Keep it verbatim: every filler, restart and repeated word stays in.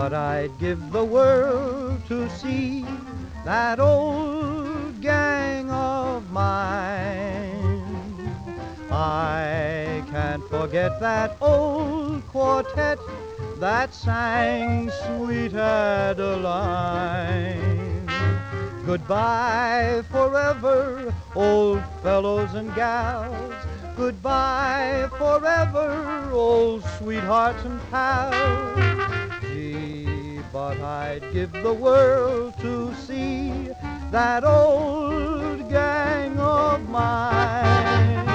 but I'd give the world to see that old gang of mine. I can't forget that old quartet that sang Sweet Adeline. Goodbye forever, old fellows and gals. Goodbye forever, old sweethearts and pals. Gee, but I'd give the world to see that old gang of mine.